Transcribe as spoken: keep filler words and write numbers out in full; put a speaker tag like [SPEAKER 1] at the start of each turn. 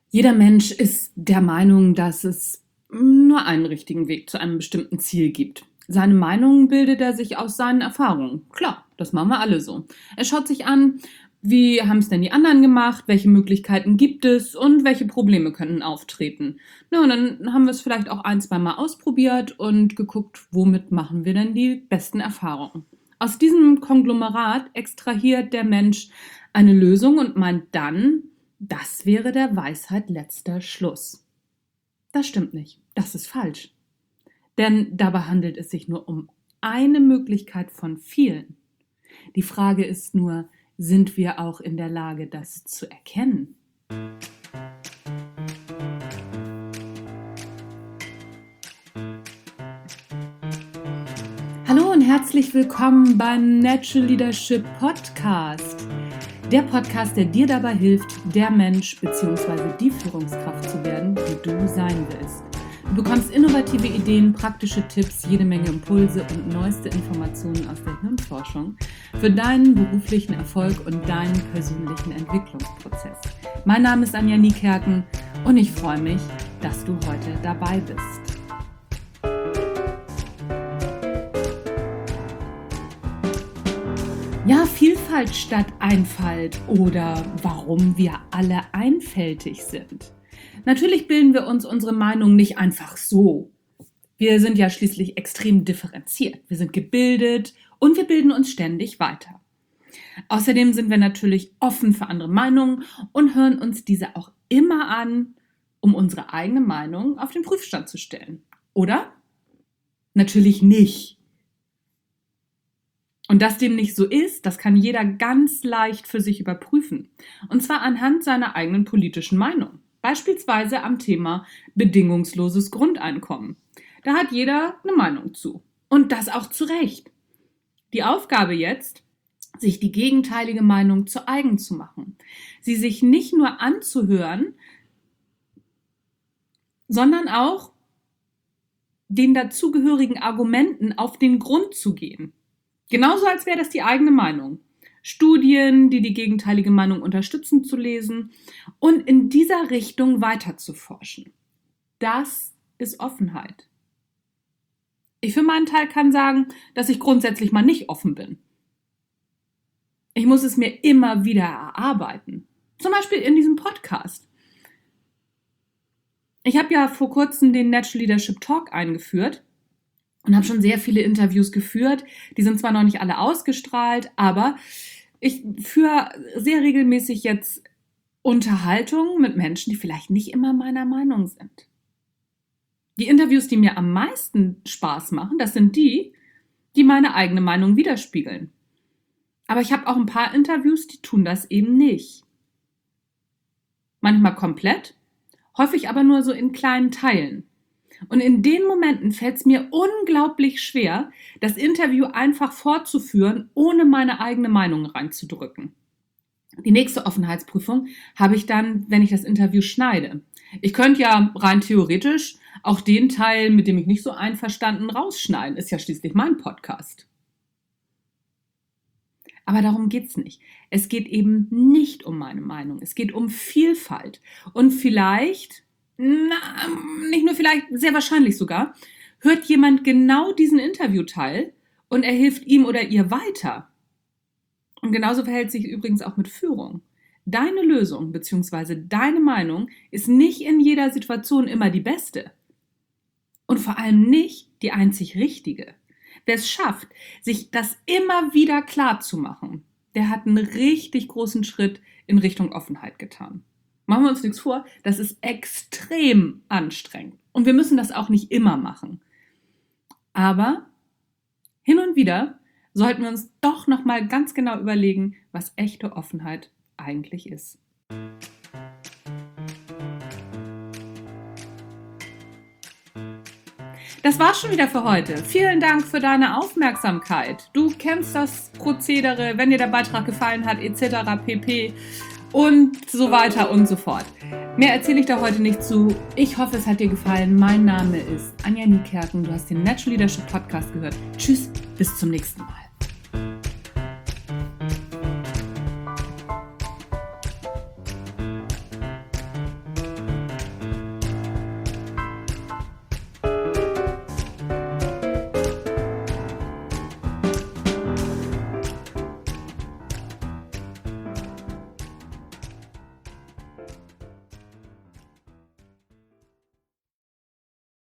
[SPEAKER 1] Jeder Mensch ist der Meinung, dass es nur einen richtigen Weg zu einem bestimmten Ziel gibt. Seine Meinung bildet er sich aus seinen Erfahrungen. Klar, das machen wir alle so. Er schaut sich an, wie haben es denn die anderen gemacht, welche Möglichkeiten gibt es und welche Probleme können auftreten. Na, und dann haben wir es vielleicht auch ein, zwei Mal ausprobiert und geguckt, womit machen wir denn die besten Erfahrungen. Aus diesem Konglomerat extrahiert der Mensch eine Lösung und meint dann, das wäre der Weisheit letzter Schluss. Das stimmt nicht. Das ist falsch. Denn dabei handelt es sich nur um eine Möglichkeit von vielen. Die Frage ist nur, sind wir auch in der Lage, das zu erkennen? Hallo und herzlich willkommen beim Natural Leadership Podcast. Der Podcast, der dir dabei hilft, der Mensch bzw. die Führungskraft zu werden, die du sein willst. Du bekommst innovative Ideen, praktische Tipps, jede Menge Impulse und neueste Informationen aus der Hirnforschung für deinen beruflichen Erfolg und deinen persönlichen Entwicklungsprozess. Mein Name ist Anja Niekerken und ich freue mich, dass du heute dabei bist. Ja, Vielfalt statt Einfalt oder warum wir alle einfältig sind. Natürlich bilden wir uns unsere Meinung nicht einfach so. Wir sind ja schließlich extrem differenziert. Wir sind gebildet und wir bilden uns ständig weiter. Außerdem sind wir natürlich offen für andere Meinungen und hören uns diese auch immer an, um unsere eigene Meinung auf den Prüfstand zu stellen. Oder? Natürlich nicht. Und dass dem nicht so ist, das kann jeder ganz leicht für sich überprüfen. Und zwar anhand seiner eigenen politischen Meinung. Beispielsweise am Thema bedingungsloses Grundeinkommen. Da hat jeder eine Meinung zu. Und das auch zu Recht. Die Aufgabe jetzt, sich die gegenteilige Meinung zu eigen zu machen. Sie sich nicht nur anzuhören, sondern auch den dazugehörigen Argumenten auf den Grund zu gehen. Genauso, als wäre das die eigene Meinung. Studien, die die gegenteilige Meinung unterstützen, zu lesen und in dieser Richtung weiter zu forschen. Das ist Offenheit. Ich für meinen Teil kann sagen, dass ich grundsätzlich mal nicht offen bin. Ich muss es mir immer wieder erarbeiten. Zum Beispiel in diesem Podcast. Ich habe ja vor kurzem den Natural Leadership Talk eingeführt. Und habe schon sehr viele Interviews geführt. Die sind zwar noch nicht alle ausgestrahlt, aber ich führe sehr regelmäßig jetzt Unterhaltungen mit Menschen, die vielleicht nicht immer meiner Meinung sind. Die Interviews, die mir am meisten Spaß machen, das sind die, die meine eigene Meinung widerspiegeln. Aber ich habe auch ein paar Interviews, die tun das eben nicht. Manchmal komplett, häufig aber nur so in kleinen Teilen. Und in den Momenten fällt es mir unglaublich schwer, das Interview einfach fortzuführen, ohne meine eigene Meinung reinzudrücken. Die nächste Offenheitsprüfung habe ich dann, wenn ich das Interview schneide. Ich könnte ja rein theoretisch auch den Teil, mit dem ich nicht so einverstanden, rausschneiden. Ist ja schließlich mein Podcast. Aber darum geht's nicht. Es geht eben nicht um meine Meinung. Es geht um Vielfalt. Und vielleicht... Na, nicht nur vielleicht, sehr wahrscheinlich sogar, hört jemand genau diesen Interviewteil und er hilft ihm oder ihr weiter. Und genauso verhält sich übrigens auch mit Führung. Deine Lösung bzw. deine Meinung ist nicht in jeder Situation immer die beste. Und vor allem nicht die einzig richtige. Wer es schafft, sich das immer wieder klar zu machen, der hat einen richtig großen Schritt in Richtung Offenheit getan. Machen wir uns nichts vor, das ist extrem anstrengend. Und wir müssen das auch nicht immer machen. Aber hin und wieder sollten wir uns doch nochmal ganz genau überlegen, was echte Offenheit eigentlich ist. Das war's schon wieder für heute. Vielen Dank für deine Aufmerksamkeit. Du kennst das Prozedere, wenn dir der Beitrag gefallen hat, et cetera pp. Und so weiter und so fort. Mehr erzähle ich da heute nicht zu. Ich hoffe, es hat dir gefallen. Mein Name ist Anja Niekerken. Du hast den Natural Leadership Podcast gehört. Tschüss, bis zum nächsten Mal.